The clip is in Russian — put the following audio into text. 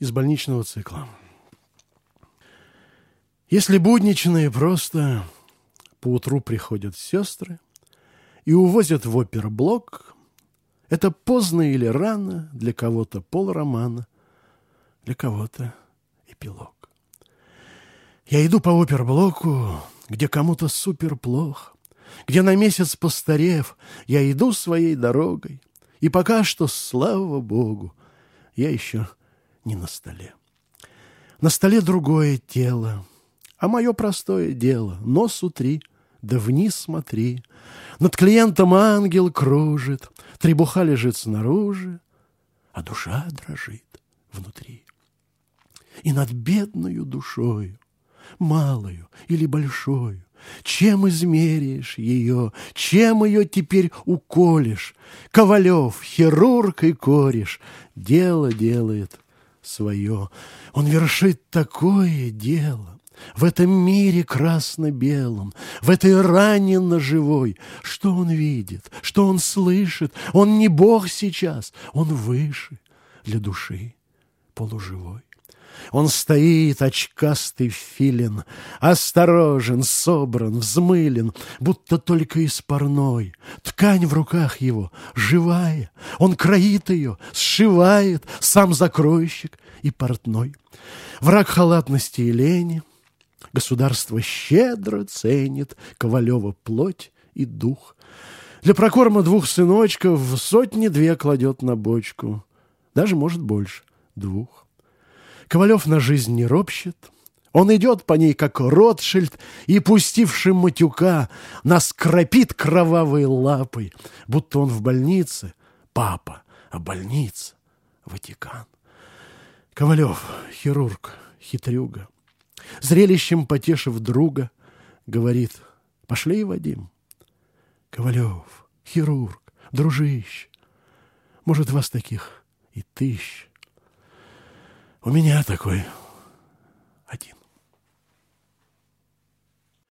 из больничного цикла. Если буднично и просто, поутру приходят сестры и увозят в оперблок. Это поздно или рано, для кого-то полромана, для кого-то эпилог. Я иду по оперблоку, где кому-то супер плохо, где на месяц постарев, я иду своей дорогой, и пока что, слава Богу, я еще не на столе. На столе другое тело, а мое простое дело: нос утри, да вниз смотри. Над клиентом ангел кружит, требуха лежит снаружи, а душа дрожит внутри. И над бедною душою, малою или большою, чем измеришь ее, чем ее теперь уколешь? Ковалев, хирург и кореш, дело делает свое. Он вершит такое дело в этом мире красно-белом, в этой ране ножевой. Что он видит, что он слышит? Он не Бог сейчас, он выше, для души полуживой. Он стоит, очкастый филин, осторожен, собран, взмылен, будто только из парной. Ткань в руках его живая, он кроит ее, сшивает, сам закройщик и портной. Враг халатности и лени, государство щедро ценит Ковалева плоть и дух. Для прокорма 2 сыночков 100-2 кладет на бочку, даже, может, больше 2. Ковалев на жизнь не ропщет, он идет по ней, как Ротшильд, и, пустивший матюка, нас кропит кровавой лапой, будто он в больнице папа, а больница — Ватикан. Ковалев, хирург, хитрюга, зрелищем потешив друга, говорит: пошли, Вадим. Ковалев, хирург, дружище, может, вас таких и 1000. У меня такой один.